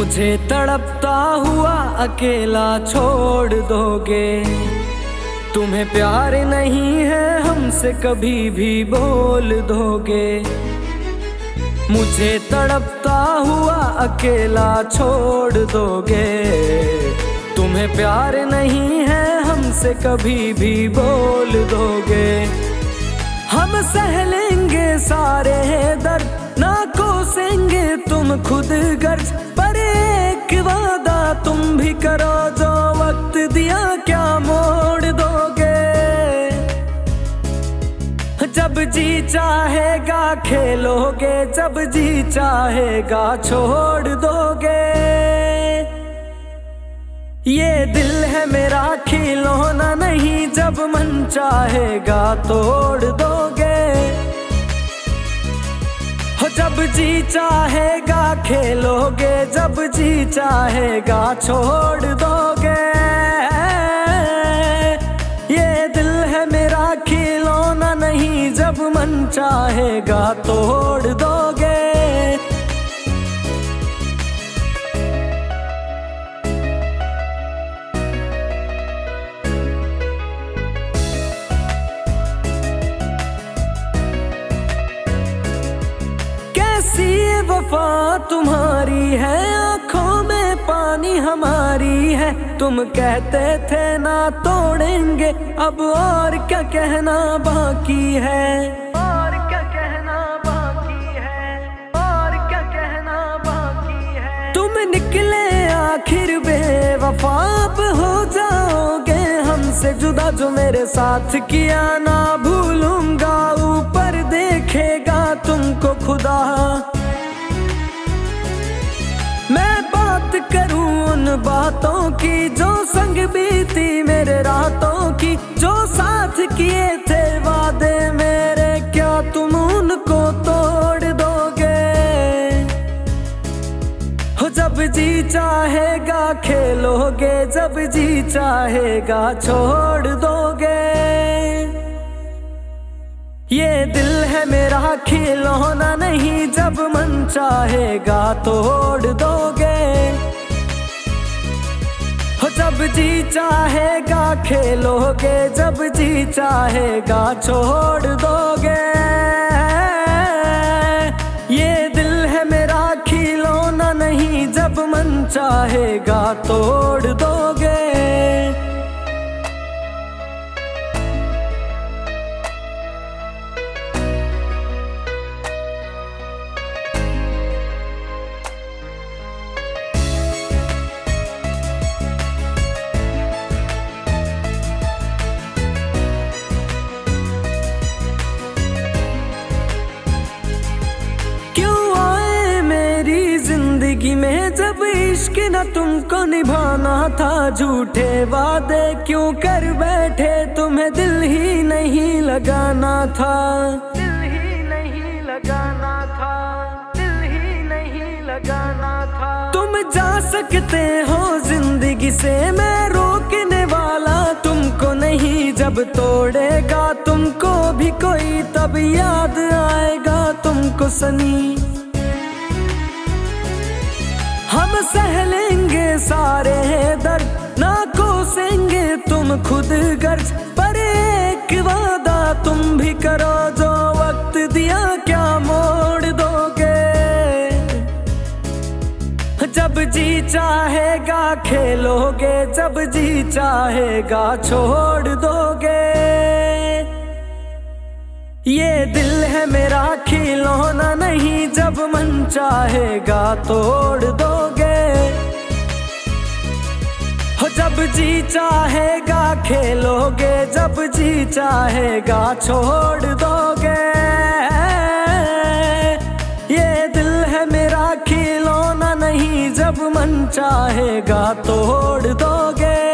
मुझे तड़पता हुआ अकेला छोड़ दोगे। तुम्हें प्यार नहीं है हमसे कभी भी बोल दोगे। मुझे तड़पता हुआ अकेला छोड़ दोगे। तुम्हें प्यार नहीं है हमसे कभी भी बोल दोगे। हम सह लेंगे सारे दर्द ना कोसेंगे तुम खुद गर्ज, पर एक वादा तुम भी करो जो वक्त दिया क्या मोड़ दोगे। जब जी चाहेगा खेलोगे, जब जी चाहेगा छोड़ दोगे। ये दिल है मेरा खिलौना नहीं, जब मन चाहेगा तोड़ दोगे। हो जब जी चाहेगा खेलोगे, जब जी चाहेगा छोड़ दोगे। ये दिल है मेरा खिलौना नहीं, जब मन चाहेगा तोड़ दोगे। कैसी वफा तुम्हारी है, आंखों में पानी हमारी है। तुम कहते थे ना तोड़ेंगे, अब और क्या कहना बाकी है। और क्या कहना बाकी है, और क्या कहना बाकी है। तुम निकले आखिर बेवफा, अब हो जाओगे हमसे जुदा। जो मेरे साथ किया ना भूलूंगा, ऊपर देखेगा तुमको खुदा। मैं बात करूं उन बातों की जो संग बीती मेरे रातों की, जो साथ किए थे वादे मेरे, क्या तुम उनको तोड़ दोगे। हो जब जी चाहेगा खेलोगे, जब जी चाहेगा छोड़ दोगे। ये दिल है मेरा खिलौना नहीं, जब मन चाहेगा तोड़ दोगे। हो जब जी चाहेगा खेलोगे, जब जी चाहेगा छोड़ दोगे। ये दिल है मेरा खिलौना नहीं, जब मन चाहेगा तोड़ दोगे। जिंदगी में जब इश्क न तुमको निभाना था, झूठे वादे क्यों कर बैठे, तुम्हें दिल ही नहीं लगाना था। दिल ही नहीं लगाना था, दिल ही नहीं लगाना था। तुम जा सकते हो जिंदगी से, मैं रोकने वाला तुमको नहीं। जब तोड़ेगा तुमको भी कोई, तब याद आएगा तुमको सनी। हम सह लेंगे सारे दर्द ना कोसेंगे तुम खुद गर्ज, पर एक वादा तुम भी करो जो वक्त दिया क्या मोड़ दोगे। जब जी चाहेगा खेलोगे, जब जी चाहेगा छोड़ दोगे। ये दिल है मेरा खिलौना नहीं, जब मन चाहेगा तोड़ दोगे। हो जब जी चाहेगा खेलोगे, जब जी चाहेगा छोड़ दोगे। ये दिल है मेरा खिलौना नहीं, जब मन चाहेगा तोड़ दोगे।